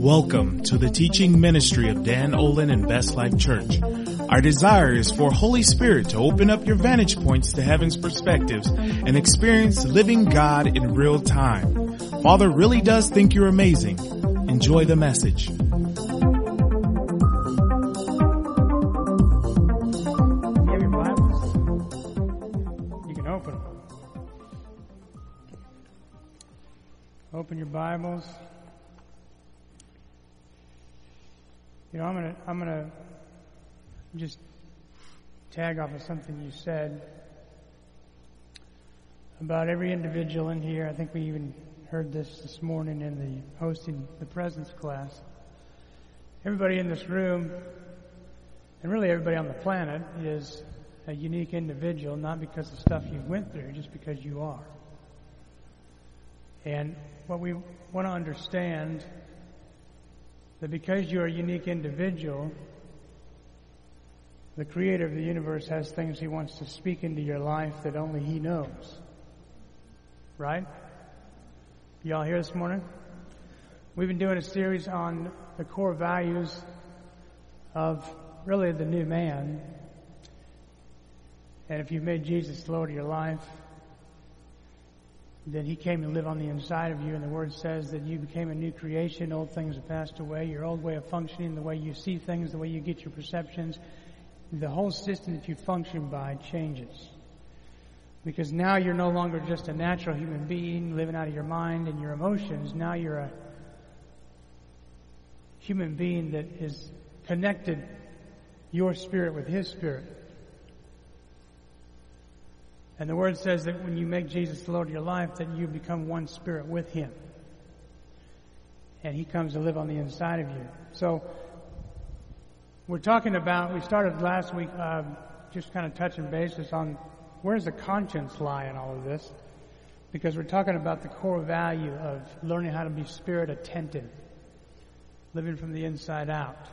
Welcome to the teaching ministry of Dan Olin and Best Life Church. Our desire is for Holy Spirit to open up your vantage points to heaven's perspectives and experience living God in real time. Father really does think you're amazing. Enjoy the message. You have your Bibles? You can open them. Open your Bibles. You know, I'm gonna just tag off of something you said about every individual in here. I think we even heard this morning in the hosting the presence class. Everybody in this room, and really everybody on the planet, is a unique individual, not because of stuff you went through, just because you are. And what we want to understand, that because you're a unique individual, the Creator of the universe has things He wants to speak into your life that only He knows. Right? Y'all here this morning? We've been doing a series on the core values of really the new man. And if you've made Jesus the Lord of your life, then He came to live on the inside of you, and the Word says that you became a new creation. Old things have passed away. Your old way of functioning, the way you see things, the way you get your perceptions, the whole system that you function by changes. Because now you're no longer just a natural human being living out of your mind and your emotions. Now you're a human being that is connected, your spirit with His spirit. And the Word says that when you make Jesus the Lord of your life, that you become one spirit with Him. And He comes to live on the inside of you. So, we started last week just kind of touching bases on where does the conscience lie in all of this? Because we're talking about the core value of learning how to be spirit attentive, living from the inside out.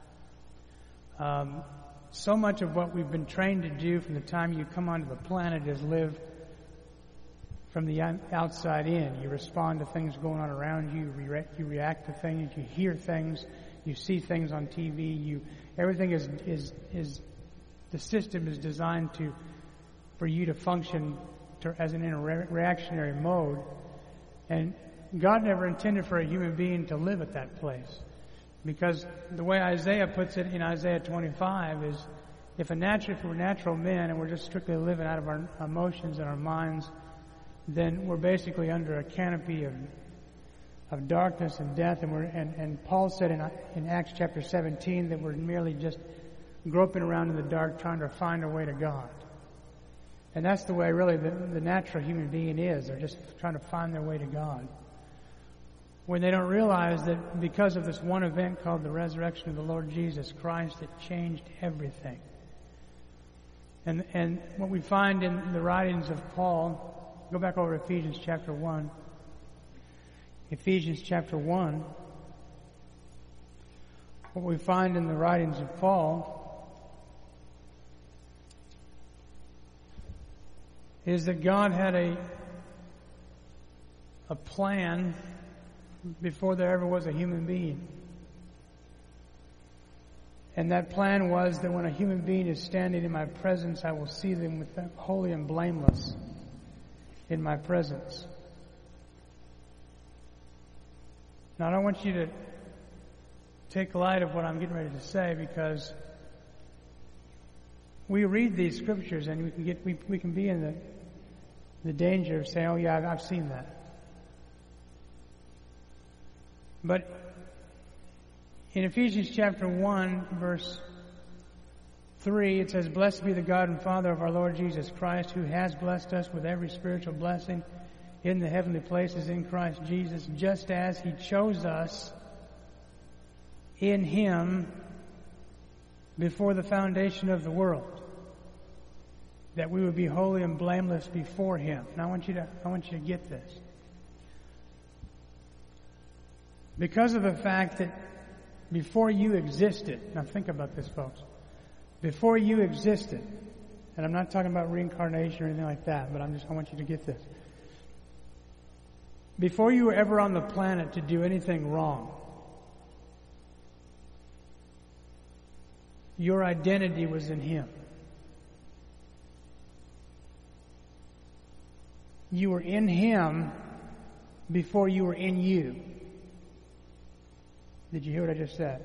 So much of what we've been trained to do from the time you come onto the planet is live from the outside in. You respond to things going on around you. You react to things. You hear things. You see things on TV. Everything is the system is designed for you to function as in a reactionary mode. And God never intended for a human being to live at that place. Because the way Isaiah puts it in Isaiah 25 is, if we're natural men and we're just strictly living out of our emotions and our minds, then we're basically under a canopy of darkness and death. And Paul said in Acts chapter 17 that we're merely just groping around in the dark trying to find our way to God. And that's the way really the natural human being is. They're just trying to find their way to God. When they don't realize that because of this one event called the resurrection of the Lord Jesus Christ, it changed everything. And what we find in the writings of Paul, go back over to Ephesians chapter 1. Ephesians chapter 1. What we find in the writings of Paul is that God had a plan before there ever was a human being. And that plan was that when a human being is standing in my presence, I will see them with them holy and blameless in my presence. Now, I don't want you to take light of what I'm getting ready to say, because we read these scriptures and we can be in the danger of saying, "Oh yeah, I've seen that." But in Ephesians chapter 1, verse 3, it says, "Blessed be the God and Father of our Lord Jesus Christ, who has blessed us with every spiritual blessing in the heavenly places in Christ Jesus, just as He chose us in Him before the foundation of the world, that we would be holy and blameless before Him." And I want you to get this. Because of the fact that before you existed, now think about this, folks. Before you existed, and I'm not talking about reincarnation or anything like that, but I want you to get this. Before you were ever on the planet to do anything wrong, your identity was in Him. You were in Him before you were in you. Did you hear what I just said?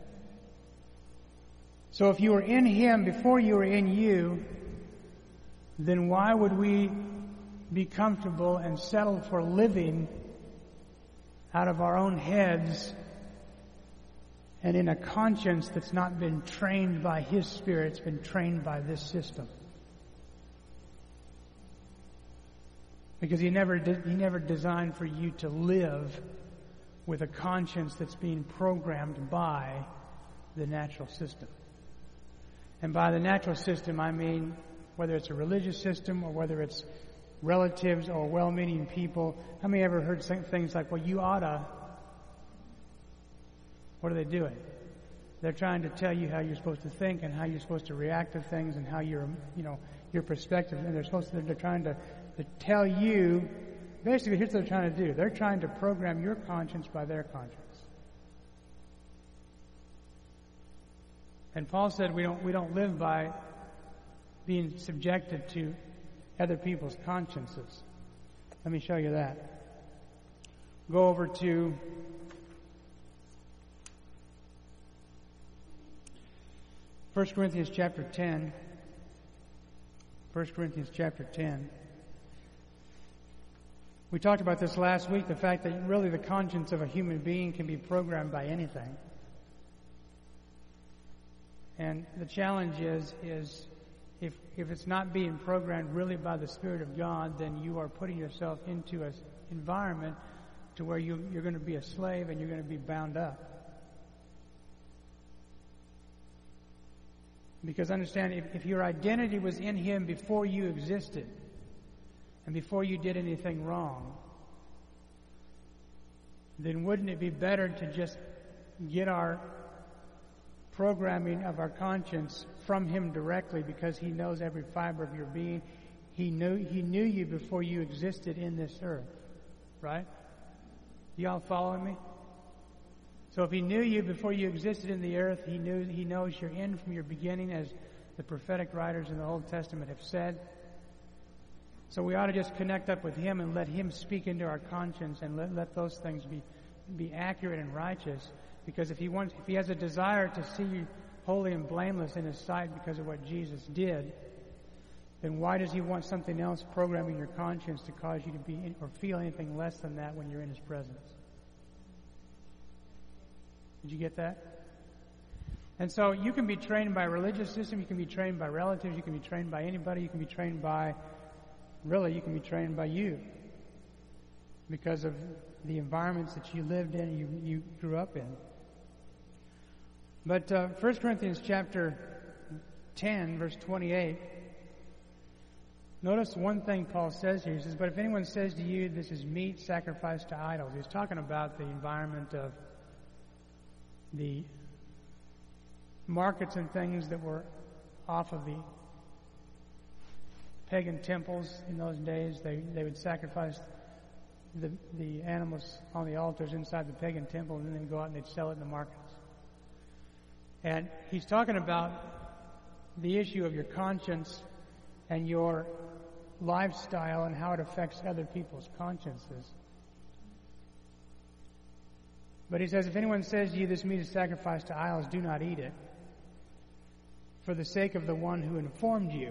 So if you were in Him before you were in you, then why would we be comfortable and settle for living out of our own heads and in a conscience that's not been trained by His Spirit, it's been trained by this system? Because He never designed for you to live with a conscience that's being programmed by the natural system. And by the natural system, I mean whether it's a religious system or whether it's relatives or well-meaning people. How many ever heard things like, well, you oughta? What are they doing? They're trying to tell you how you're supposed to think and how you're supposed to react to things and how your perspective. And they're trying to tell you, basically here's what they're trying to do. They're trying to program your conscience by their conscience. And Paul said we don't live by being subjected to other people's consciences. Let me show you that. Go over to First Corinthians chapter 10. 1 Corinthians chapter 10. We talked about this last week, the fact that really the conscience of a human being can be programmed by anything. And the challenge is if it's not being programmed really by the Spirit of God, then you are putting yourself into an environment to where you're going to be a slave and you're going to be bound up. Because understand, if your identity was in Him before you existed and before you did anything wrong, then wouldn't it be better to just get our programming of our conscience from Him directly, because He knows every fiber of your being. He knew you before you existed in this earth. Right? Y'all following me? So if He knew you before you existed in the earth, He knows your end from your beginning, as the prophetic writers in the Old Testament have said. So we ought to just connect up with Him and let Him speak into our conscience and let those things be accurate and righteous. Because if He has a desire to see you holy and blameless in His sight because of what Jesus did, then why does He want something else programming your conscience to cause you to be or feel anything less than that when you're in His presence? Did you get that? And so you can be trained by a religious system, you can be trained by relatives, you can be trained by anybody, you can be trained by, you can be trained by you. Because of the environments that you lived in, you grew up in. But 1 Corinthians chapter 10, verse 28, notice one thing Paul says here. He says, but if anyone says to you, this is meat sacrificed to idols. He's talking about the environment of the markets and things that were off of the pagan temples in those days. They would sacrifice the animals on the altars inside the pagan temple and then go out and they'd sell it in the markets. And he's talking about the issue of your conscience and your lifestyle and how it affects other people's consciences. But he says, if anyone says to you, this meat is sacrificed to idols, do not eat it, for the sake of the one who informed you,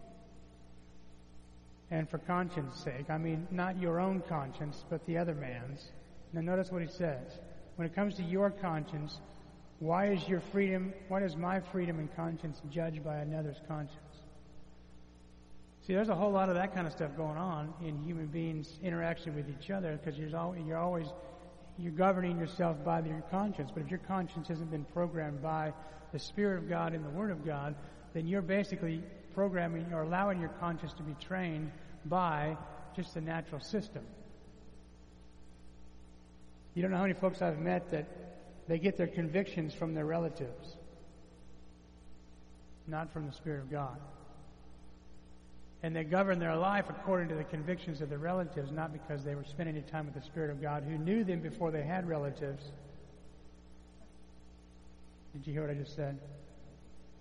and for conscience sake. I mean, not your own conscience, but the other man's. Now notice what he says. When it comes to your conscience, why is my freedom and conscience judged by another's conscience? See, there's a whole lot of that kind of stuff going on in human beings' interaction with each other, because you're governing yourself by your conscience. But if your conscience hasn't been programmed by the Spirit of God and the Word of God, then you're basically programming or allowing your conscience to be trained by just the natural system. You don't know how many folks I've met that they get their convictions from their relatives, not from the Spirit of God. And they govern their life according to the convictions of their relatives, not because they were spending any time with the Spirit of God, who knew them before they had relatives. Did you hear what I just said?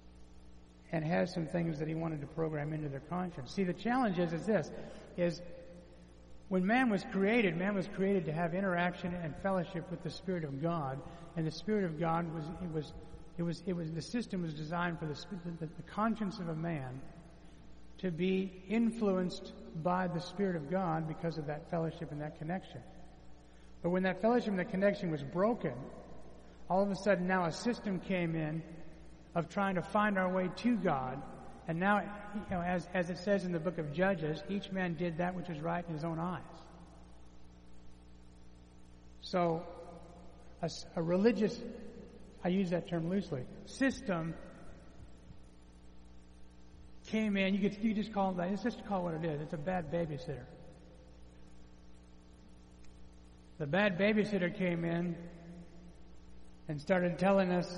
and has some things that he wanted to program into their conscience. See, the challenge is this, is when man was created to have interaction and fellowship with the Spirit of God, and the Spirit of God the system was designed for the conscience of a man to be influenced by the Spirit of God because of that fellowship and that connection. But when that fellowship and that connection was broken, all of a sudden now a system came in of trying to find our way to God. And now, as it says in the book of Judges, each man did that which was right in his own eyes. So, a religious, I use that term loosely, system came in. You just call it that. It's just call it what it is. It's a bad babysitter. The bad babysitter came in and started telling us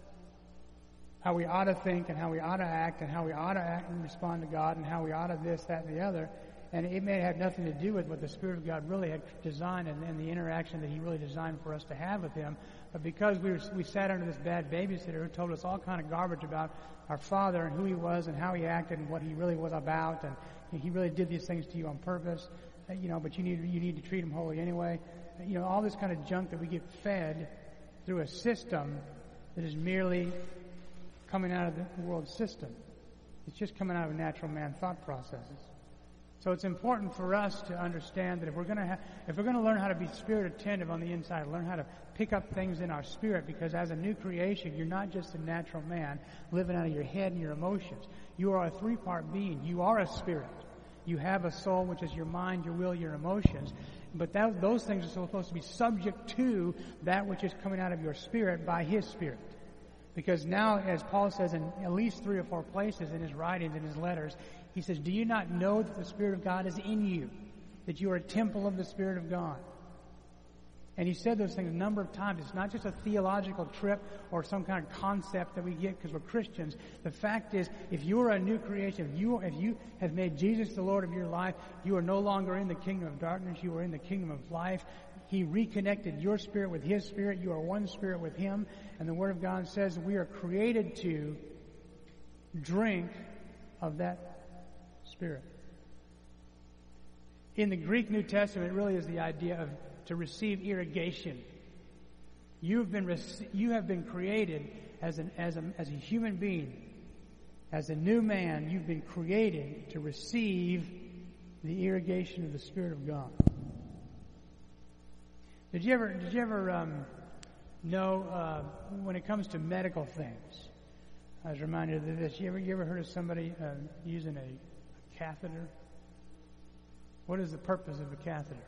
how we ought to think and how we ought to act and how we ought to act and respond to God and how we ought to this, that, and the other. And it may have nothing to do with what the Spirit of God really had designed and the interaction that He really designed for us to have with Him. But because we sat under this bad babysitter who told us all kind of garbage about our Father and who He was and how He acted and what He really was about, and He really did these things to you on purpose, but you need to treat Him holy anyway. All this kind of junk that we get fed through a system that is merely coming out of the world system. It's just coming out of natural man thought processes. So it's important for us to understand that if we're going to learn how to be spirit attentive on the inside, learn how to pick up things in our spirit, because as a new creation, you're not just a natural man living out of your head and your emotions. You are a three-part being. You are a spirit. You have a soul, which is your mind, your will, your emotions. But those things are supposed to be subject to that which is coming out of your spirit by His Spirit. Because now, as Paul says in at least 3 or 4 places in his writings, in his letters, he says, do you not know that the Spirit of God is in you? That you are a temple of the Spirit of God? And he said those things a number of times. It's not just a theological trip or some kind of concept that we get because we're Christians. The fact is, if you are a new creation, if you have made Jesus the Lord of your life, you are no longer in the kingdom of darkness. You are in the kingdom of life. He reconnected your spirit with His Spirit. You are one spirit with Him. And the Word of God says we are created to drink of that Spirit. In the Greek New Testament, it really is the idea of to receive irrigation. You have been created as a human being, as a new man. You've been created to receive the irrigation of the Spirit of God. Did you ever know when it comes to medical things? I was reminded of this. You ever heard of somebody using a catheter? What is the purpose of a catheter?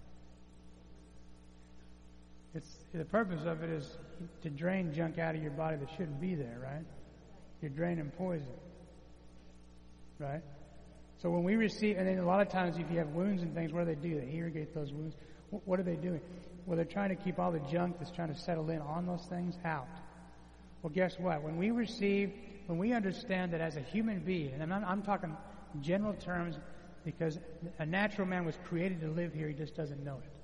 The purpose of it is to drain junk out of your body that shouldn't be there, right? You're draining poison, right? So when we receive, and then a lot of times if you have wounds and things, what do? They irrigate those wounds. What are they doing? Well, they're trying to keep all the junk that's trying to settle in on those things out. Well, guess what? When we understand that as a human being, and I'm talking general terms because a natural man was created to live here, he just doesn't know it.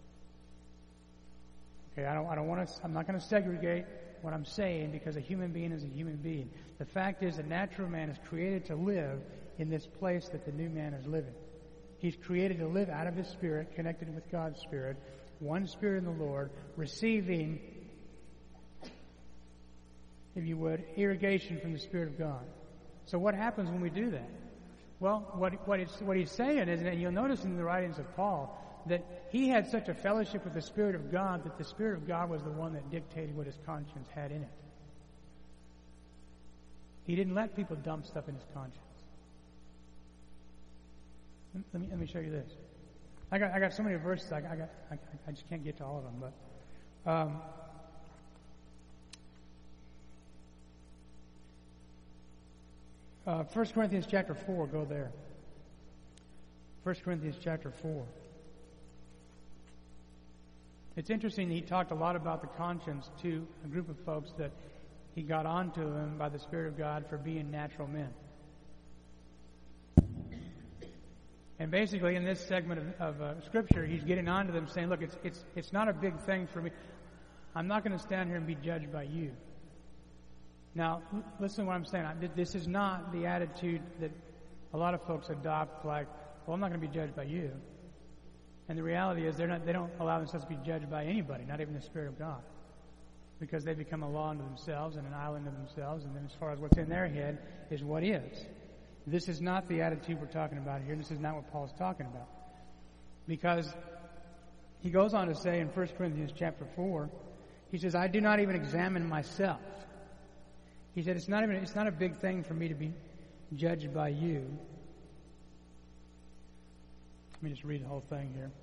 Okay, I'm not going to segregate what I'm saying because a human being is a human being. The fact is, a natural man is created to live in this place that the new man is living. He's created to live out of his spirit, connected with God's Spirit, one Spirit in the Lord, receiving, if you would, irrigation from the Spirit of God. So what happens when we do that? Well, what he's saying is, and you'll notice in the writings of Paul, that he had such a fellowship with the Spirit of God that the Spirit of God was the one that dictated what his conscience had in it. He didn't let people dump stuff in his conscience. Let me show you this. I got so many verses. I just can't get to all of them. But 1 Corinthians chapter 4. Go there. 1 Corinthians chapter 4. It's interesting he talked a lot about the conscience to a group of folks that he got onto them by the Spirit of God for being natural men. And basically in this segment of Scripture, he's getting onto them saying, look, it's not a big thing for me. I'm not going to stand here and be judged by you. Now, listen to what I'm saying. This is not the attitude that a lot of folks adopt, like, well, I'm not going to be judged by you. And the reality is they don't allow themselves to be judged by anybody, not even the Spirit of God. Because they become a law unto themselves and an island of themselves, and then as far as what's in their head is what is. This is not the attitude we're talking about here. This is not what Paul's talking about. Because he goes on to say in 1 Corinthians chapter 4, he says, I do not even examine myself. He said, it's not a big thing for me to be judged by you. Let me just read the whole thing here.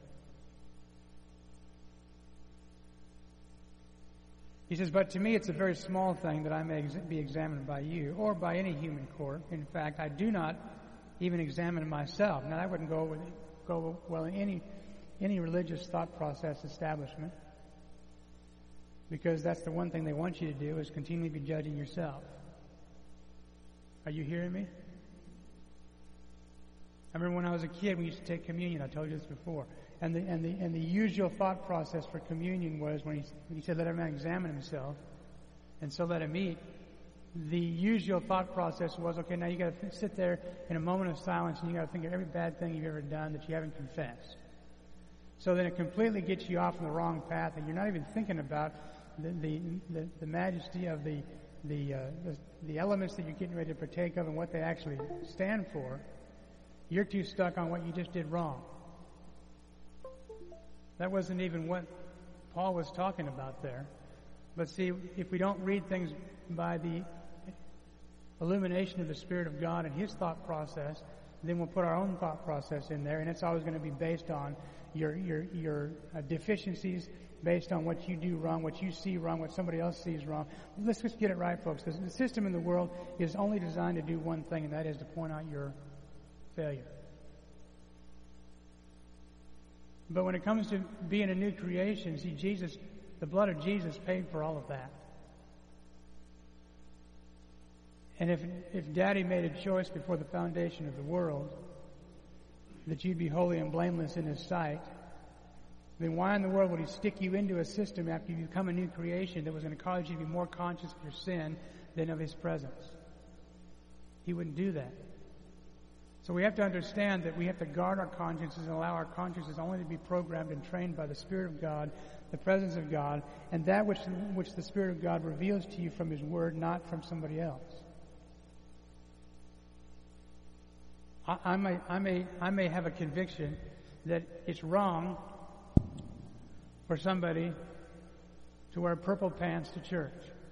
He says, but to me it's a very small thing that I may be examined by you or by any human court. In fact, I do not even examine myself. Now, that wouldn't go well in any religious thought process establishment, because that's the one thing they want you to do, is continually be judging yourself. Are you hearing me? I remember when I was a kid, we used to take communion. I told you this before. And the usual thought process for communion was when he said, let every man examine himself, and so let him eat. The usual thought process was, okay, now you got to sit there in a moment of silence, and you got to think of every bad thing you've ever done that you haven't confessed. So then it completely gets you off on the wrong path, and you're not even thinking about the majesty of the elements that you're getting ready to partake of and what they actually stand for. You're too stuck on what you just did wrong. That wasn't even what Paul was talking about there. But see, if we don't read things by the illumination of the Spirit of God and His thought process, then we'll put our own thought process in there, and it's always going to be based on your deficiencies, based on what you do wrong, what you see wrong, what somebody else sees wrong. Let's just get it right, folks. The system in the world is only designed to do one thing, and that is to point out your failure. But when it comes to being a new creation, see, Jesus, the blood of Jesus paid for all of that. And if Daddy made a choice before the foundation of the world that you'd be holy and blameless in His sight, then why in the world would He stick you into a system after you become a new creation that was going to cause you to be more conscious of your sin than of His presence? He wouldn't do that. So we have to understand that we have to guard our consciences and allow our consciences only to be programmed and trained by the Spirit of God, the presence of God, and that which the Spirit of God reveals to you from His Word, not from somebody else. I may have a conviction that it's wrong for somebody to wear purple pants to church.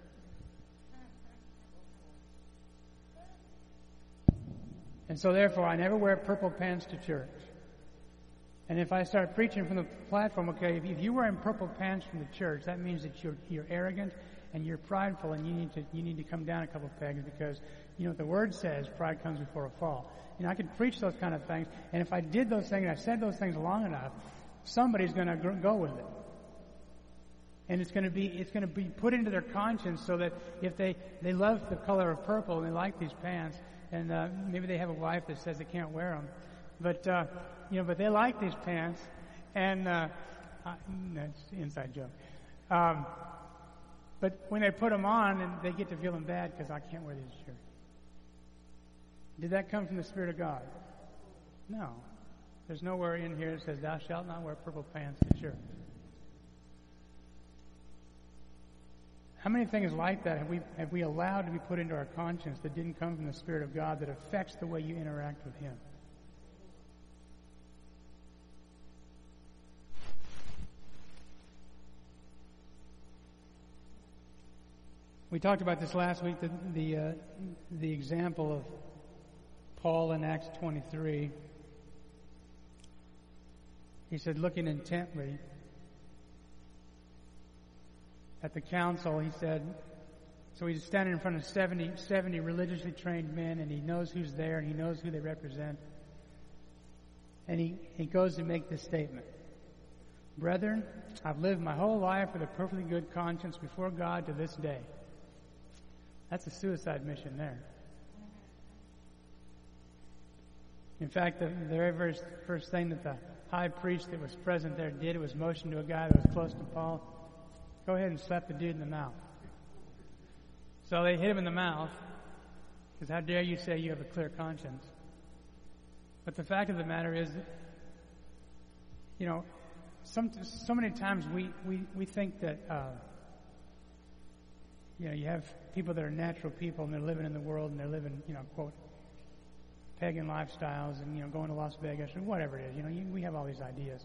And so therefore, I never wear purple pants to church. And if I start preaching from the platform, okay, if you're wearing purple pants from the church, that means that you're arrogant and you're prideful, and you need to come down a couple pegs, because you know what the Word says: pride comes before a fall. You know, I could preach those kind of things, and if I did those things and I said those things long enough, somebody's going to go with it. And it's going to be put into their conscience, so that if they love the color of purple and they like these pants, and maybe they have a wife that says they can't wear them, but but they like these pants, and that's an inside joke. But when they put them on, and they get to feeling bad because I can't wear these shirts. Did that come from the Spirit of God? No. There's nowhere in here that says, "Thou shalt not wear purple pants to church." How many things like that have we allowed to be put into our conscience that didn't come from the Spirit of God, that affects the way you interact with Him? We talked about this last week, the example of Paul in Acts 23. He said, looking intently at the council, he said, so he's standing in front of 70 religiously trained men, and he knows who's there, and he knows who they represent. And he goes to make this statement: "Brethren, I've lived my whole life with a perfectly good conscience before God to this day." That's a suicide mission there. In fact, the very first thing that the high priest that was present there did was motion to a guy that was close to Paul, "Go ahead and slap the dude in the mouth." So they hit him in the mouth, because how dare you say you have a clear conscience? But the fact of the matter is, so many times we think that, you have people that are natural people and they're living in the world and they're living, quote, pagan lifestyles and, going to Las Vegas or whatever it is. We have all these ideas.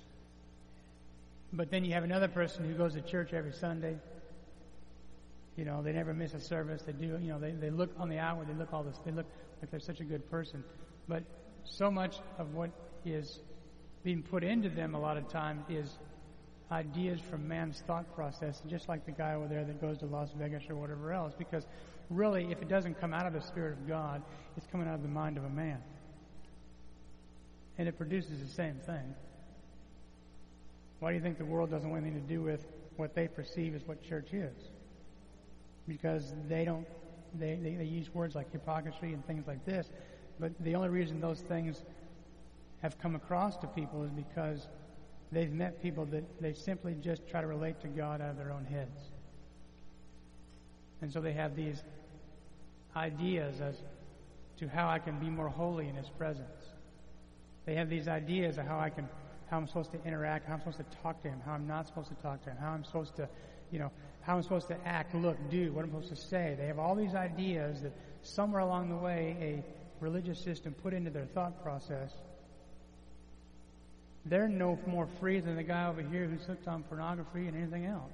But then you have another person who goes to church every Sunday. They never miss a service. They do, they look on the outward, they look like they're such a good person. But so much of what is being put into them a lot of times is ideas from man's thought process, just like the guy over there that goes to Las Vegas or whatever else. Because really, if it doesn't come out of the Spirit of God, it's coming out of the mind of a man. And it produces the same thing. Why do you think the world doesn't want anything to do with what they perceive as what church is? Because they use words like hypocrisy and things like this. But the only reason those things have come across to people is because they've met people that they simply just try to relate to God out of their own heads. And so they have these ideas as to how I can be more holy in His presence. They have these ideas of how I'm supposed to interact, how I'm supposed to talk to Him, how I'm not supposed to talk to Him, how I'm supposed to, how I'm supposed to act, look, do, what I'm supposed to say. They have all these ideas that somewhere along the way a religious system put into their thought process. They're no more free than the guy over here who's hooked on pornography and anything else.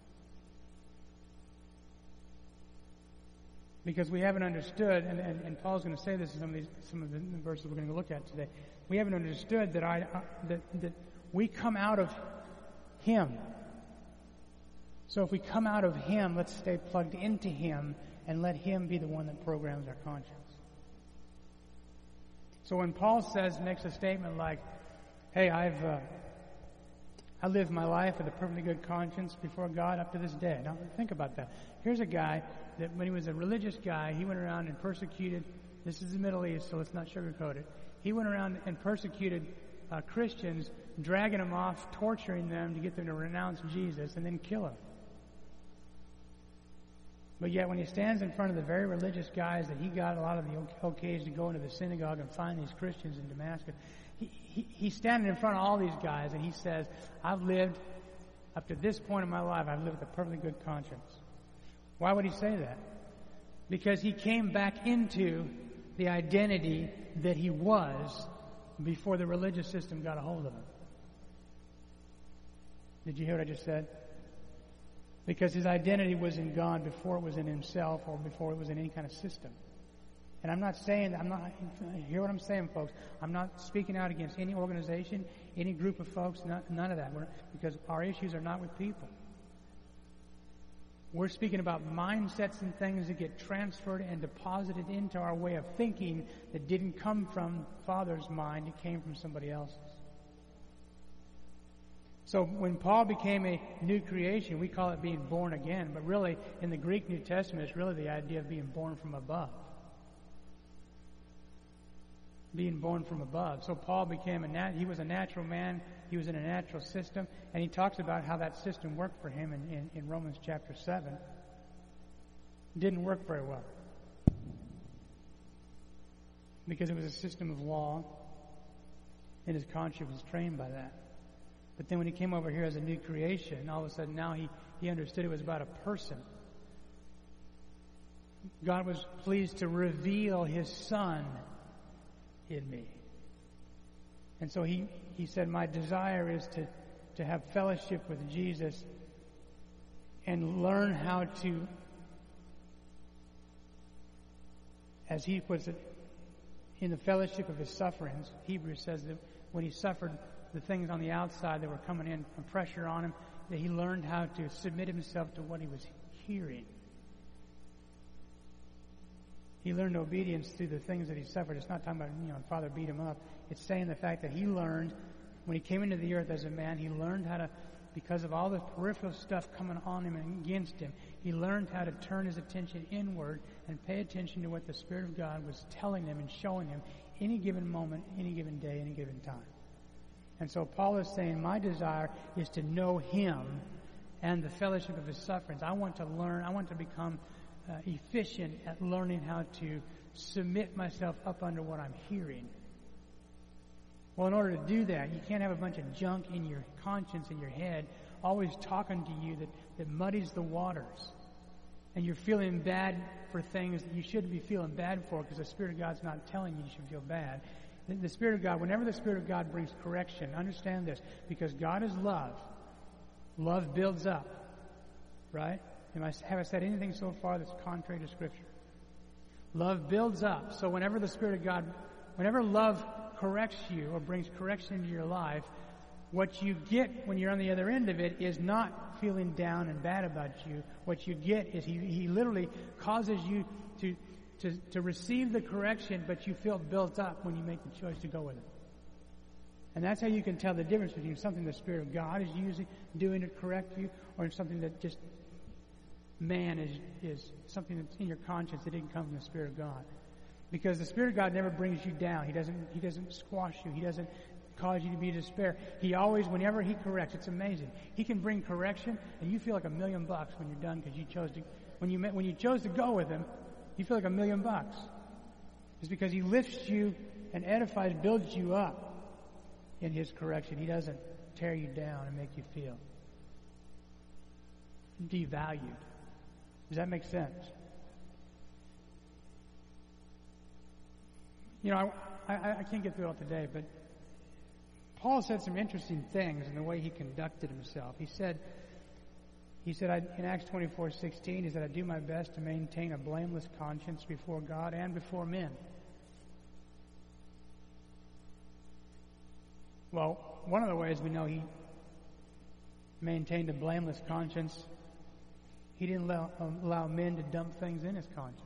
Because we haven't understood, and Paul's going to say this in some of the verses we're going to look at today. We haven't understood that we come out of Him. So if we come out of Him, let's stay plugged into Him and let Him be the one that programs our conscience. So when Paul makes a statement like, "Hey, I lived my life with a perfectly good conscience before God up to this day." Now think about that. Here's a guy that when he was a religious guy, he went around and persecuted. This is the Middle East, so let's not sugarcoat it. He went around and persecuted Christians, dragging them off, torturing them to get them to renounce Jesus and then kill them. But yet when he stands in front of the very religious guys that he got a lot of the okays to go into the synagogue and find these Christians in Damascus, he's standing in front of all these guys and he says, "I've lived, up to this point in my life, I've lived with a perfectly good conscience." Why would he say that? Because he came back into the identity that he was before the religious system got a hold of him. Did you hear what I just said? Because his identity was in God before it was in himself or before it was in any kind of system. And hear what I'm saying, folks. I'm not speaking out against any organization, any group of folks, none of that. Because our issues are not with people. We're speaking about mindsets and things that get transferred and deposited into our way of thinking that didn't come from Father's mind, it came from somebody else's. So when Paul became a new creation, we call it being born again, but really in the Greek New Testament it's really the idea of being born from above. Being born from above. So Paul became he was a natural man, he was in a natural system, and he talks about how that system worked for him in Romans chapter 7. It didn't work very well. Because it was a system of law, and his conscience was trained by that. But then when he came over here as a new creation, all of a sudden now he understood it was about a person. God was pleased to reveal His Son in me. And so he said, my desire is to have fellowship with Jesus and learn how to, as he puts it, in the fellowship of His sufferings. Hebrews says that when He suffered the things on the outside that were coming in from pressure on Him, that He learned how to submit Himself to what He was hearing. He learned obedience through the things that He suffered. It's not talking about, Father beat Him up. It's saying the fact that He learned, when He came into the earth as a man, He learned how to, because of all the peripheral stuff coming on Him and against Him, He learned how to turn His attention inward and pay attention to what the Spirit of God was telling Him and showing Him any given moment, any given day, any given time. And so Paul is saying, my desire is to know Him and the fellowship of His sufferings. I want to learn, I want to become efficient at learning how to submit myself up under what I'm hearing. Well, in order to do that, you can't have a bunch of junk in your conscience, in your head, always talking to you that muddies the waters. And you're feeling bad for things that you shouldn't be feeling bad for because the Spirit of God's not telling you should feel bad. The Spirit of God, whenever the Spirit of God brings correction, understand this, because God is love. Love builds up. Right? Have I said anything so far that's contrary to Scripture? Love builds up. So whenever the Spirit of God, whenever love corrects you or brings correction into your life, what you get when you're on the other end of it is not feeling down and bad about you. What you get is He literally causes you to receive the correction, but you feel built up when you make the choice to go with it. And that's how you can tell the difference between something the Spirit of God is doing to correct you, or something that just man is something that's in your conscience that didn't come from the Spirit of God. Because the Spirit of God never brings you down. He doesn't squash you. He doesn't cause you to be in despair. He always, whenever He corrects, it's amazing. He can bring correction, and you feel like $1 million when you're done because you chose to. When you chose to go with Him, you feel like $1 million. It's because He lifts you and edifies, builds you up in His correction. He doesn't tear you down and make you feel devalued. Does that make sense? You know, I can't get through it all today, but Paul said some interesting things in the way he conducted himself. He said in Acts 24:16, he said, I do my best to maintain a blameless conscience before God and before men. Well, one of the ways we know he maintained a blameless conscience, he didn't allow men to dump things in his conscience.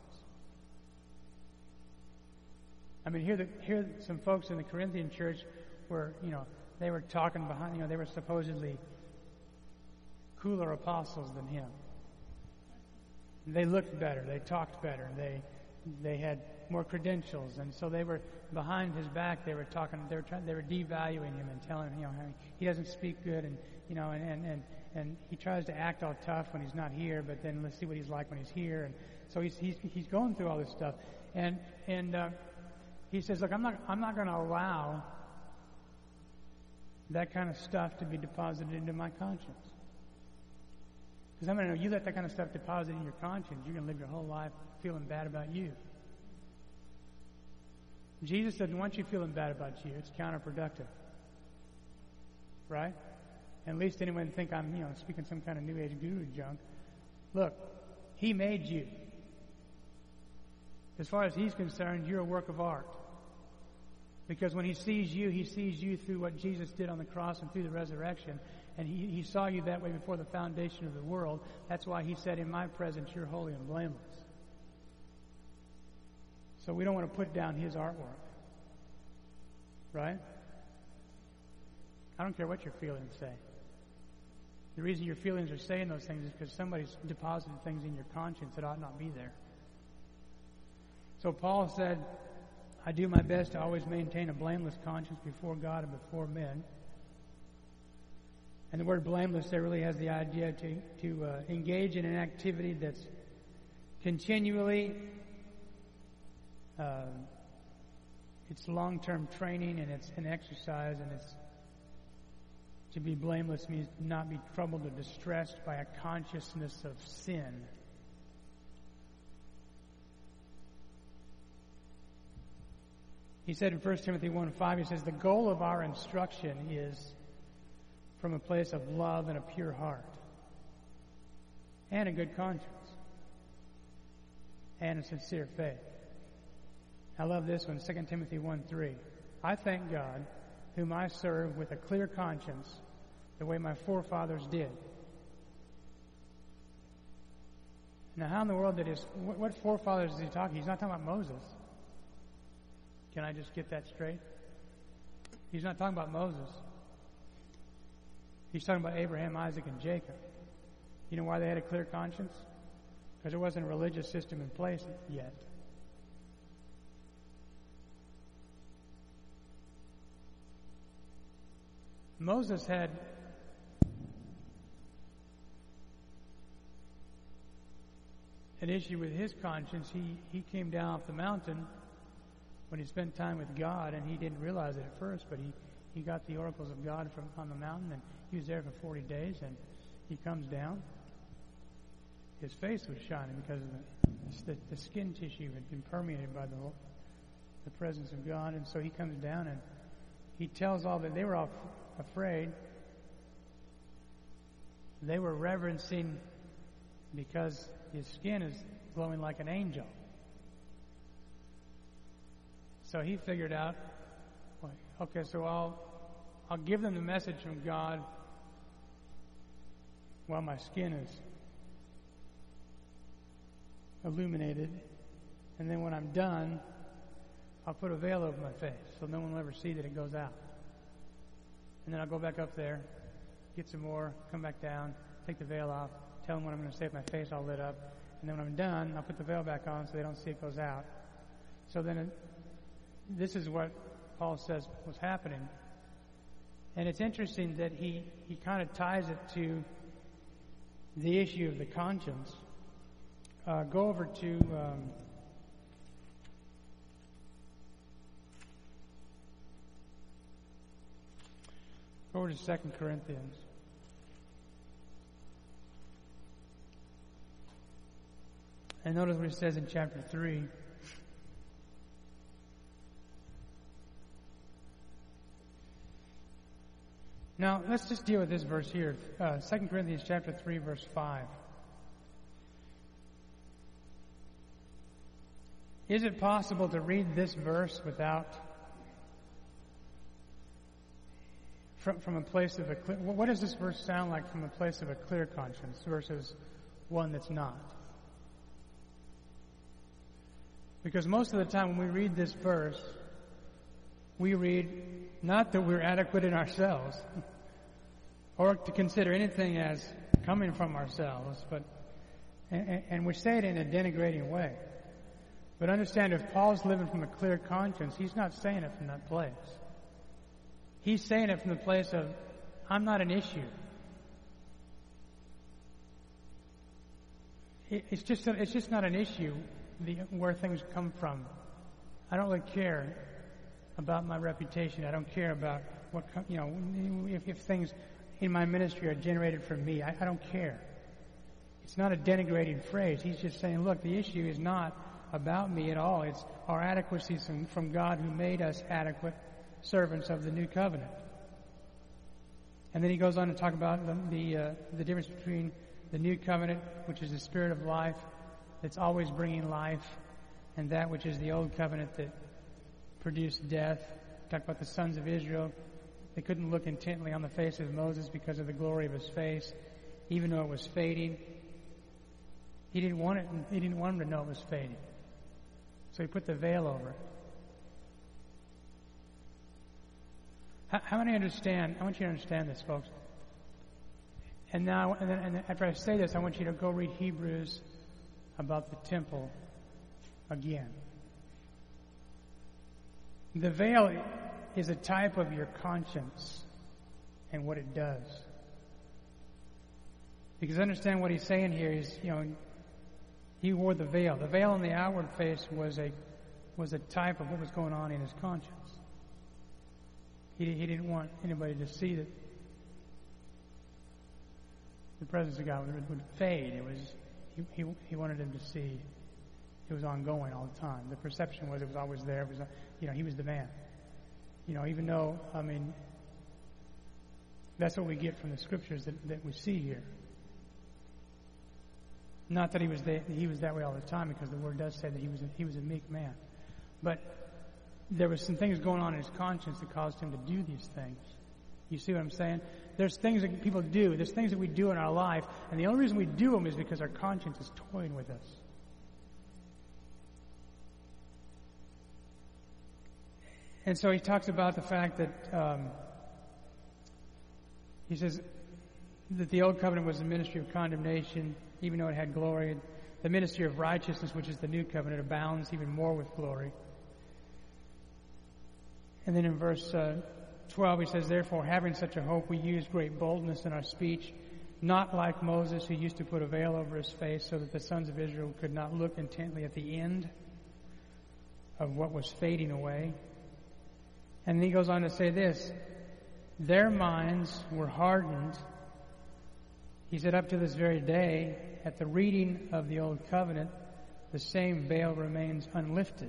I mean, here some folks in the Corinthian church were, they were talking behind, they were supposedly cooler apostles than him. They looked better, they talked better, they had more credentials, and so they were behind his back. They were talking, they were devaluing him and telling him, he doesn't speak good, and he tries to act all tough when he's not here, but then let's see what he's like when he's here. And so he's going through all this stuff, and he says, look, I'm not going to allow that kind of stuff to be deposited into my conscience. Because I'm going to know, you let that kind of stuff deposit in your conscience, you're going to live your whole life feeling bad about you. Jesus doesn't want you feeling bad about you. It's counterproductive. Right? And at least anyone think I'm, speaking some kind of New Age guru junk. Look, He made you. As far as He's concerned, you're a work of art. Because when He sees you through what Jesus did on the cross and through the resurrection. And He saw you that way before the foundation of the world. That's why He said, in my presence, you're holy and blameless. So we don't want to put down His artwork. Right? I don't care what your feelings say. The reason your feelings are saying those things is because somebody's deposited things in your conscience that ought not be there. So Paul said, I do my best to always maintain a blameless conscience before God and before men. And the word blameless there really has the idea to engage in an activity that's continually, it's long-term training and it's an exercise, and it's to be blameless means not be troubled or distressed by a consciousness of sin. He said in 1 Timothy 1:5, he says, the goal of our instruction is from a place of love and a pure heart and a good conscience and a sincere faith. I love this one, 2 Timothy 1:3. I thank God, whom I serve with a clear conscience, the way my forefathers did. Now, how in the world what forefathers is he talking? He's not talking about Moses. Can I just get that straight? He's not talking about Moses. He's talking about Abraham, Isaac, and Jacob. You know why they had a clear conscience? Because there wasn't a religious system in place yet. Moses had an issue with his conscience. He came down off the mountain when he spent time with God, and he didn't realize it at first, but he got the oracles of God from on the mountain, and he was there for 40 days, and he comes down. His face was shining because of the skin tissue had been permeated by the presence of God, and so he comes down and he tells all that they were all afraid. They were reverencing because his skin is glowing like an angel. So he figured out, okay, so I'll give them the message from God while my skin is illuminated, and then when I'm done, I'll put a veil over my face so no one will ever see that it goes out. And then I'll go back up there, get some more, come back down, take the veil off, tell them what I'm going to say with my face all lit up, and then when I'm done, I'll put the veil back on so they don't see it goes out. So then this is what Paul says was happening. And it's interesting that he kind of ties it to the issue of the conscience. Go over to go over to 2 Corinthians. And notice what it says in chapter 3. Now, let's just deal with this verse here. 2 Corinthians chapter 3, verse 5. Is it possible to read this verse without, from a place of a clear, what does this verse sound like from a place of a clear conscience versus one that's not? Because most of the time when we read this verse, we read not that we're adequate in ourselves or to consider anything as coming from ourselves, but and we say it in a denigrating way. But understand, if Paul's living from a clear conscience, he's not saying it from that place. He's saying it from the place of, I'm not an issue. It's just not an issue where things come from. I don't really care about my reputation. I don't care about what, if things in my ministry are generated from me. I don't care. It's not a denigrating phrase. He's just saying, look, the issue is not about me at all. It's our adequacy from God who made us adequate servants of the new covenant. And then he goes on to talk about the difference between the new covenant, which is the spirit of life that's always bringing life, and that which is the old covenant that produced death. Talk about the sons of Israel. They couldn't look intently on the face of Moses because of the glory of his face, even though it was fading. He didn't want it. He didn't want them to know it was fading. So he put the veil over it. How many understand? I want you to understand this, folks. And now, and after I say this, I want you to go read Hebrews about the temple again. The veil is a type of your conscience and what it does. Because understand what he's saying here is, he wore the veil. The veil on the outward face was a type of what was going on in his conscience. He didn't want anybody to see that the presence of God would fade. He wanted them to see it was ongoing all the time. The perception was it was always there. It was, he was the man. Even though, that's what we get from the scriptures that we see here. Not that he was that way all the time, because the word does say that he was a meek man. But there was some things going on in his conscience that caused him to do these things. You see what I'm saying? There's things that people do. There's things that we do in our life, and the only reason we do them is because our conscience is toying with us. And so he talks about the fact that he says that the old covenant was the ministry of condemnation, even though it had glory. The ministry of righteousness, which is the new covenant, abounds even more with glory. And then in verse 12 he says, therefore, having such a hope, we use great boldness in our speech, not like Moses, who used to put a veil over his face so that the sons of Israel could not look intently at the end of what was fading away. And he goes on to say this, their minds were hardened. He said, up to this very day, at the reading of the Old Covenant, the same veil remains unlifted.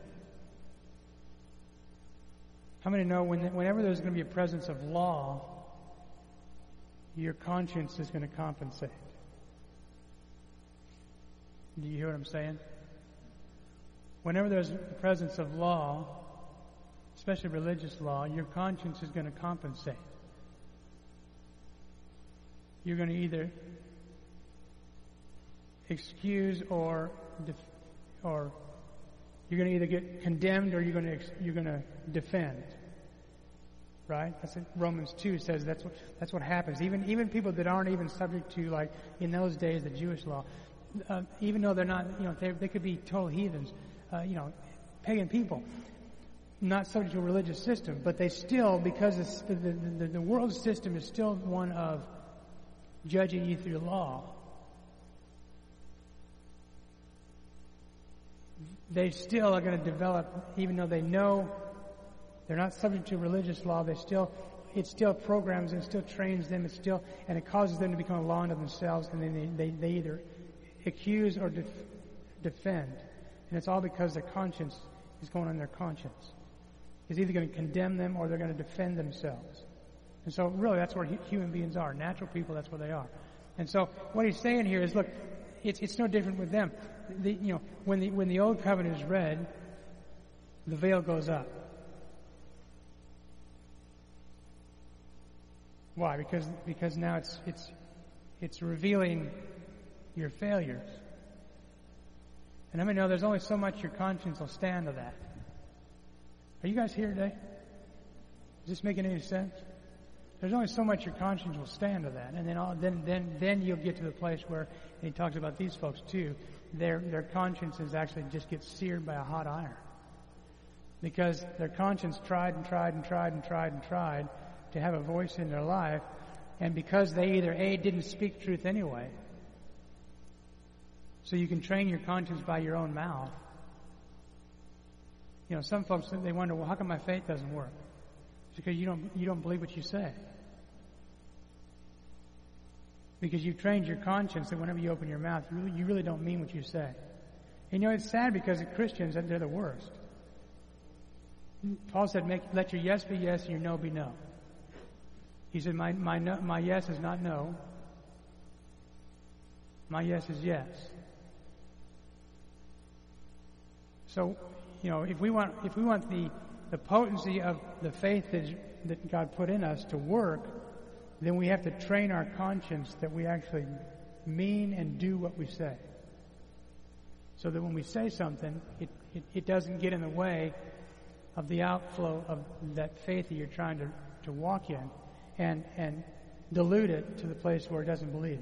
How many know whenever there's going to be a presence of law, your conscience is going to compensate? Do you hear what I'm saying? Whenever there's the presence of law, especially religious law, your conscience is going to compensate. You're going to either excuse or you're going to either get condemned or you're going to defend. Right? That's what Romans 2 says. That's what happens. Even people that aren't even subject to, like in those days, the Jewish law, even though they're not, they could be total heathens, pagan people, not subject to a religious system, but they still, because the world system is still one of judging you through law, they still are going to develop, even though they know they're not subject to religious law, it still programs and still trains them, and it causes them to become a law unto themselves, and then they either accuse or defend. And it's all because their conscience is going on their conscience. It's either going to condemn them or they're going to defend themselves. And so really that's where human beings are. Natural people, that's where they are. And so what he's saying here is, look, it's no different with them. When the Old Covenant is read, the veil goes up. Why? Because now it's revealing your failures. And I know there's only so much your conscience will stand to that. Are you guys here today? Is this making any sense? There's only so much your conscience will stand to that, and then you'll get to the place where, and he talks about these folks too, their consciences actually just get seared by a hot iron, because their conscience tried to have a voice in their life, and because they either didn't speak truth anyway, so you can train your conscience by your own mouth. Some folks, they wonder, well, how come my faith doesn't work? It's because you don't believe what you say. Because you've trained your conscience that whenever you open your mouth, you really don't mean what you say. And it's sad because the Christians, they're the worst. Paul said, let your yes be yes and your no be no. He said, my yes is not no. My yes is yes. So, if we want the potency of the faith that God put in us to work, then we have to train our conscience that we actually mean and do what we say. So that when we say something, it doesn't get in the way of the outflow of that faith that you're trying to walk in, and dilute it to the place where it doesn't believe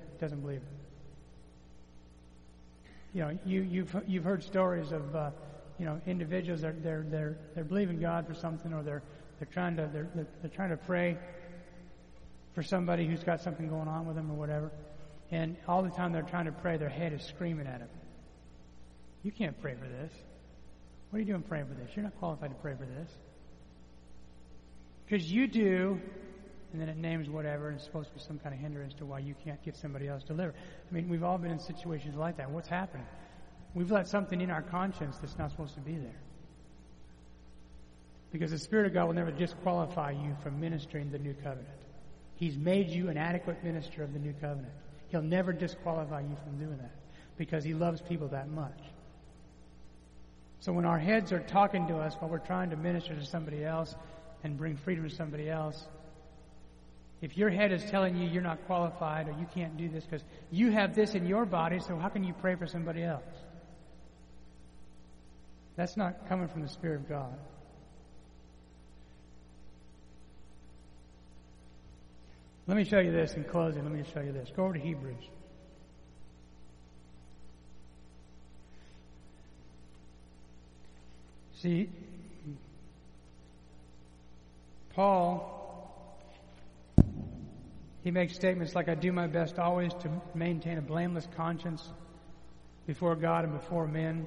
it. You've heard stories of individuals they're believing God for something, or they're trying to pray for somebody who's got something going on with them or whatever, and all the time they're trying to pray, their head is screaming at them. You can't pray for this. What are you doing praying for this? You're not qualified to pray for this. Because you do, and then it names whatever, and it's supposed to be some kind of hindrance to why you can't get somebody else delivered. We've all been in situations like that. What's happening? We've let something in our conscience that's not supposed to be there. Because the Spirit of God will never disqualify you from ministering the new covenant. He's made you an adequate minister of the new covenant. He'll never disqualify you from doing that, because He loves people that much. So when our heads are talking to us while we're trying to minister to somebody else and bring freedom to somebody else, if your head is telling you you're not qualified or you can't do this because you have this in your body, so how can you pray for somebody else? That's not coming from the Spirit of God. Let me show you this in closing. Let me just show you this. Go over to Hebrews. See, Paul, He makes statements like, I do my best always to maintain a blameless conscience before God and before men.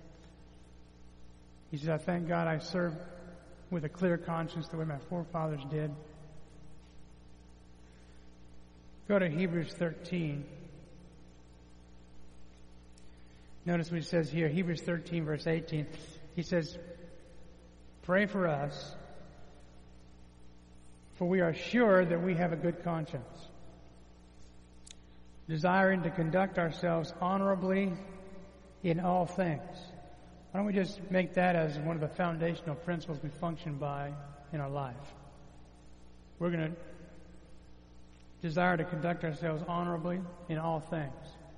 He says, I thank God I serve with a clear conscience the way my forefathers did. Go to Hebrews 13. Notice what he says here, Hebrews 13, verse 18. He says, pray for us, for we are sure that we have a good conscience, desiring to conduct ourselves honorably in all things. Why don't we just make that as one of the foundational principles we function by in our life? We're going to desire to conduct ourselves honorably in all things.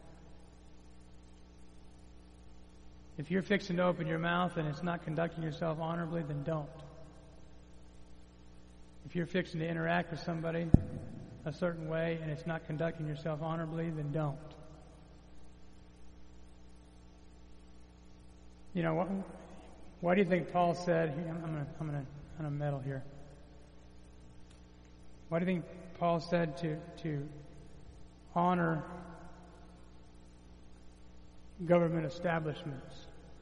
If you're fixing to open your mouth and it's not conducting yourself honorably, then don't. If you're fixing to interact with somebody a certain way and it's not conducting yourself honorably, then don't. You know, why do you think Paul said, I'm gonna meddle here. Why do you think Paul said to honor government establishments?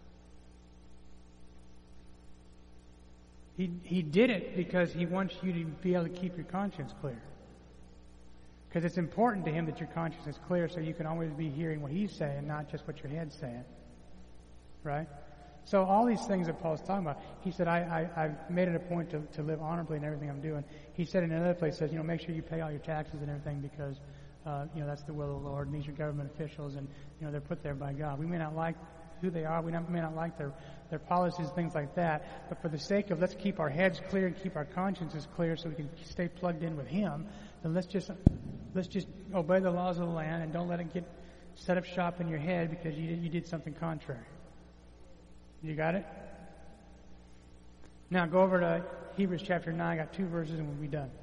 He did it because he wants you to be able to keep your conscience clear. Because it's important to him that your conscience is clear so you can always be hearing what he's saying, not just what your head's saying. Right? So all these things that Paul's talking about, he said, I've made it a point to live honorably in everything I'm doing. He said in another place, says, make sure you pay all your taxes and everything because, that's the will of the Lord, and these are government officials, and, they're put there by God. We may not like who they are, may not like their policies, things like that, but for the sake of let's keep our heads clear and keep our consciences clear so we can stay plugged in with Him, then let's just obey the laws of the land and don't let it get set up shop in your head because you did something contrary. You got it? Now go over to Hebrews chapter 9. I got 2 verses and we'll be done.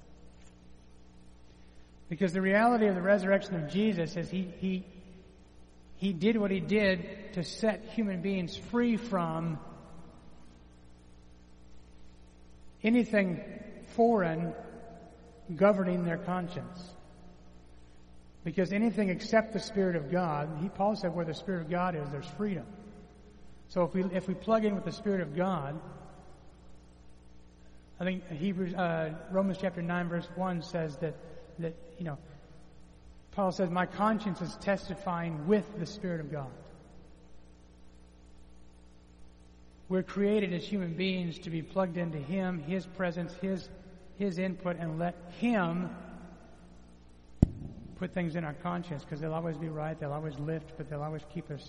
Because the reality of the resurrection of Jesus is He did what He did to set human beings free from anything foreign governing their conscience. Because anything except the Spirit of God, Paul said where the Spirit of God is, there's freedom. So if we plug in with the Spirit of God, I think Romans chapter 9 verse 1 says that Paul says, my conscience is testifying with the Spirit of God. We're created as human beings to be plugged into Him, His presence, His input, and let Him put things in our conscience because they'll always be right, they'll always lift, but they'll always keep us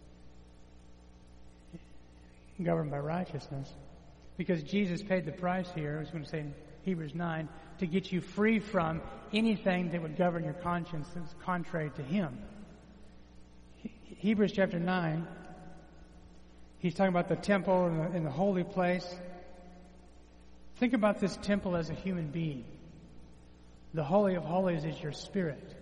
governed by righteousness. Because Jesus paid the price here, I was going to say in Hebrews 9, to get you free from anything that would govern your conscience that's contrary to Him. Hebrews chapter 9, he's talking about the temple and the holy place. Think about this temple as a human being. The Holy of Holies is your spirit.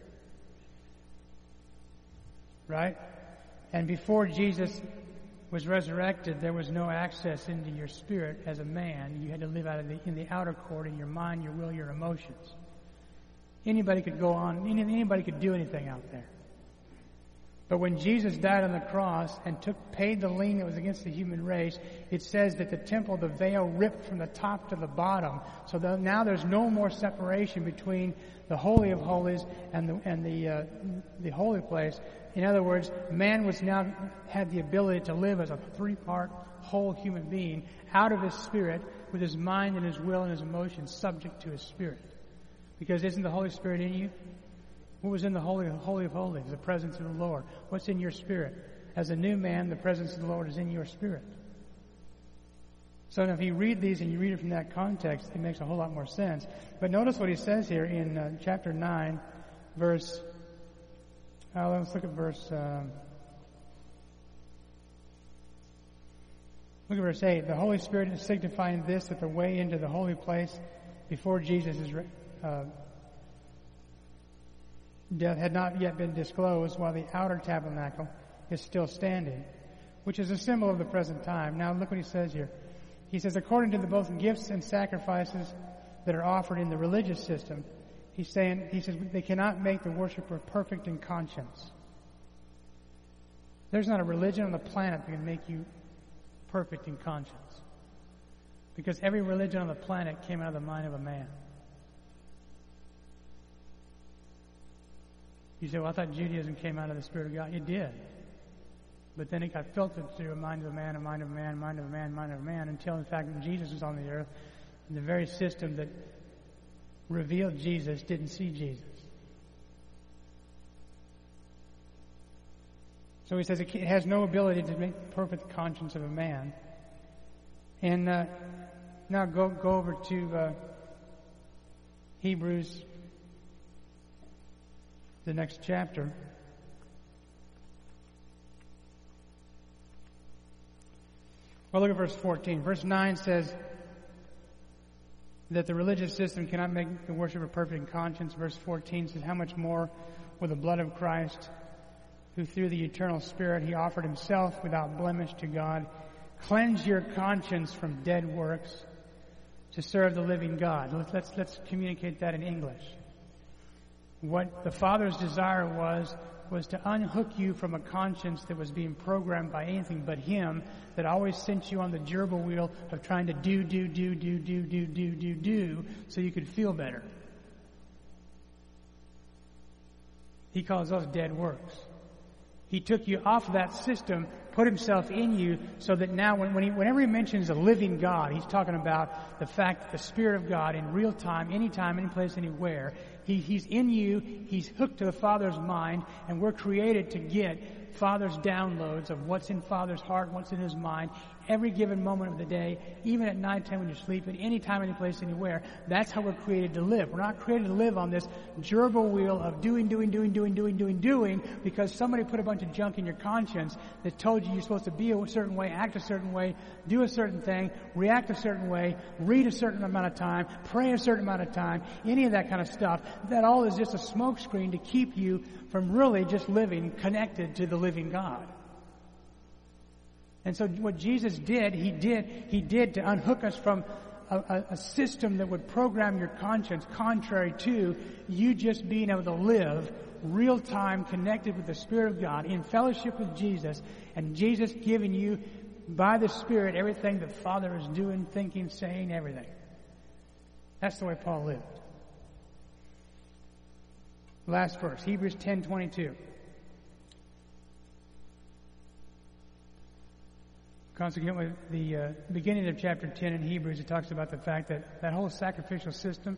Right? And before Jesus was resurrected, there was no access into your spirit as a man. You had to live in the outer court, in your mind, your will, your emotions. Anybody could go on, anybody could do anything out there. But when Jesus died on the cross and paid the lien that was against the human race, it says that the temple, the veil ripped from the top to the bottom. So now there's no more separation between the Holy of Holies and the holy place. In other words, man had the ability to live as a 3-part whole human being out of his spirit with his mind and his will and his emotions subject to his spirit. Because isn't the Holy Spirit in you? What was in the Holy of Holies? The presence of the Lord. What's in your spirit? As a new man, the presence of the Lord is in your spirit. So if you read these and you read it from that context, it makes a whole lot more sense. But notice what he says here in chapter 9, verse... let's look at verse... look at verse 8. The Holy Spirit is signifying this, that the way into the holy place before Jesus' death had not yet been disclosed, while the outer tabernacle is still standing, which is a symbol of the present time. Now look what he says here. He says, according to the both gifts and sacrifices that are offered in the religious system, He says, they cannot make the worshiper perfect in conscience. There's not a religion on the planet that can make you perfect in conscience. Because every religion on the planet came out of the mind of a man. You say, well, I thought Judaism came out of the Spirit of God. It did. But then it got filtered through a mind of a man, a mind of a man, a mind of a man, a mind of a man, until, in fact, when Jesus was on the earth, the very system that revealed Jesus didn't see Jesus. So he says it has no ability to make the perfect conscience of a man. And now go over to Hebrews, the next chapter. Well, look at verse 14. Verse 9 says that the religious system cannot make the worshiper perfect in conscience. Verse 14 says, how much more with the blood of Christ, who through the eternal Spirit he offered himself without blemish to God, cleanse your conscience from dead works to serve the living God. Let's communicate that in English. What the Father's desire was to unhook you from a conscience that was being programmed by anything but Him, that always sent you on the gerbil wheel of trying to do, so you could feel better. He calls those dead works. He took you off of that system, put Himself in you, so that now whenever He mentions a living God, He's talking about the fact that the Spirit of God in real time, anytime, any place, anywhere, He's in you, He's hooked to the Father's mind, and we're created to get Father's downloads of what's in Father's heart, what's in His mind, every given moment of the day, even at nighttime when you're sleeping, anytime, any place, anywhere. That's how we're created to live. We're not created to live on this gerbil wheel of doing, because somebody put a bunch of junk in your conscience that told you you're supposed to be a certain way, act a certain way, do a certain thing, react a certain way, read a certain amount of time, pray a certain amount of time, any of that kind of stuff. That all is just a smokescreen to keep you from really just living connected to the living God. And so what Jesus did, He did to unhook us from a system that would program your conscience contrary to you just being able to live real time connected with the Spirit of God in fellowship with Jesus, and Jesus giving you by the Spirit everything the Father is doing, thinking, saying, everything. That's the way Paul lived. Last verse, Hebrews 10:22. Consequently, the beginning of chapter 10 in Hebrews, it talks about the fact that that whole sacrificial system,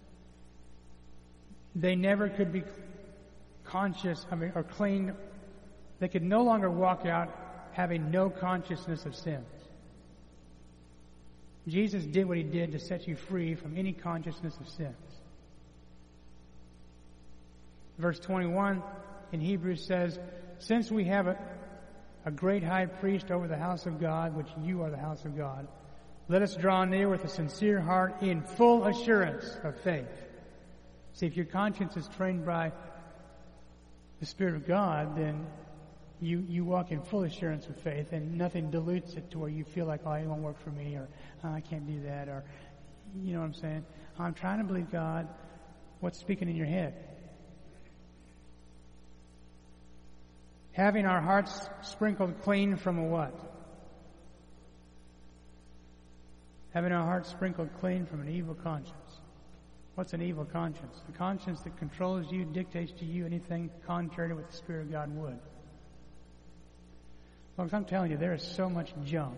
they never could be conscious, or clean. They could no longer walk out having no consciousness of sins. Jesus did what He did to set you free from any consciousness of sins. Verse 21 in Hebrews says, since we have a great high priest over the house of God, which you are the house of God, let us draw near with a sincere heart in full assurance of faith. See, if your conscience is trained by the Spirit of God, then you walk in full assurance of faith, and nothing dilutes it to where you feel like, oh, it won't work for me, or oh, I can't do that, or you know what I'm saying? I'm trying to believe God. What's speaking in your head? Having our hearts sprinkled clean from a what? Having our hearts sprinkled clean from an evil conscience. What's an evil conscience? A conscience that controls you, dictates to you anything contrary to what the Spirit of God would. Folks, I'm telling you, there is so much junk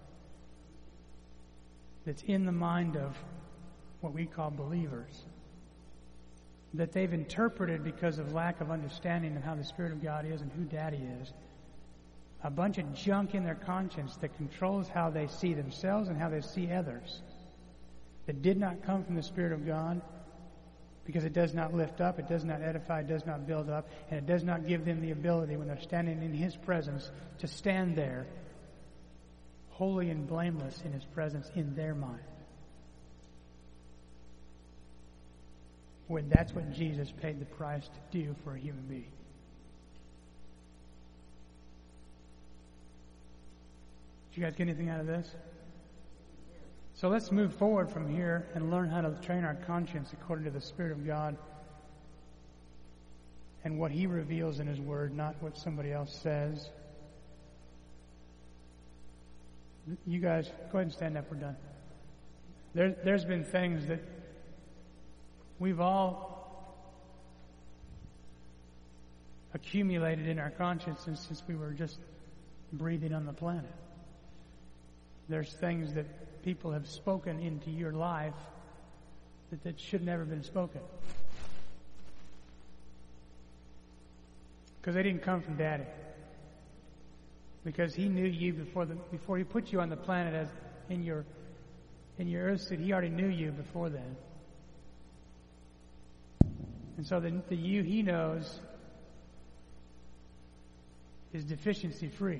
that's in the mind of what we call believers that they've interpreted because of lack of understanding of how the Spirit of God is and who Daddy is. A bunch of junk in their conscience that controls how they see themselves and how they see others. That did not come from the Spirit of God, because it does not lift up, it does not edify, it does not build up, and it does not give them the ability when they're standing in His presence to stand there holy and blameless in His presence in their mind. When that's what Jesus paid the price to do for a human being. Did you guys get anything out of this? So let's move forward from here and learn how to train our conscience according to the Spirit of God and what He reveals in His Word, not what somebody else says. You guys, go ahead and stand up. We're done. There's been things that we've all accumulated in our consciousness since we were just breathing on the planet. There's things that people have spoken into your life that should never have been spoken. Because they didn't come from Daddy. Because He knew you before He put you on the planet as in your earth suit. He already knew you before then. And so the you He knows is deficiency free.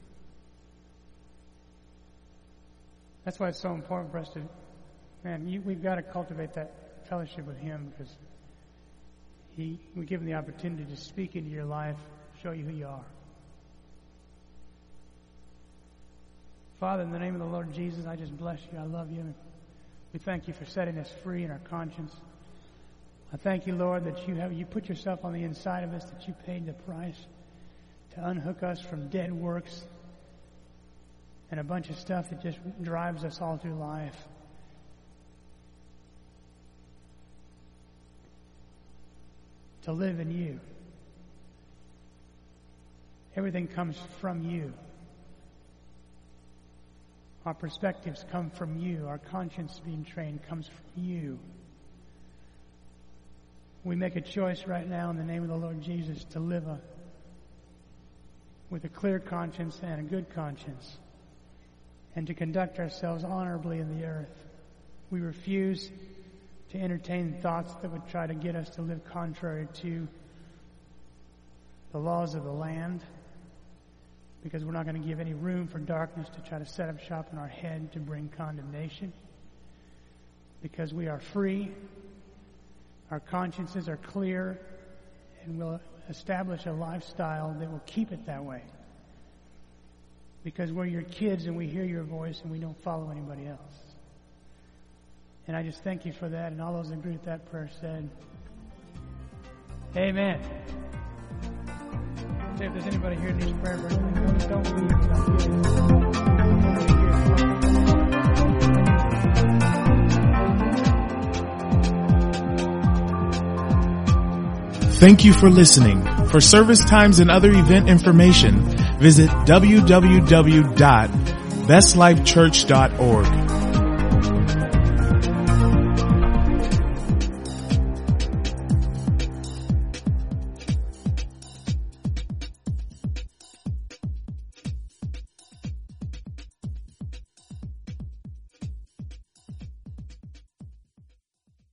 That's why it's so important for us to, we've got to cultivate that fellowship with Him, because we give Him the opportunity to speak into your life, show you who you are. Father, in the name of the Lord Jesus, I just bless you. I love you. We thank you for setting us free in our conscience. I thank you, Lord, that you put yourself on the inside of us, that you paid the price to unhook us from dead works and a bunch of stuff that just drives us all through life. To live in you. Everything comes from you. Our perspectives come from you. Our conscience being trained comes from you. We make a choice right now in the name of the Lord Jesus to live with a clear conscience and a good conscience, and to conduct ourselves honorably in the earth. We refuse to entertain thoughts that would try to get us to live contrary to the laws of the land, because we're not going to give any room for darkness to try to set up shop in our head to bring condemnation. Because we are free, our consciences are clear, and we'll establish a lifestyle that will keep it that way. Because we're your kids and we hear your voice and we don't follow anybody else. And I just thank you for that, and all those that agree with that prayer said, Amen. See if there's anybody here who needs prayer for anything. Don't leave. Thank you for listening. For service times and other event information, visit www.bestlifechurch.org.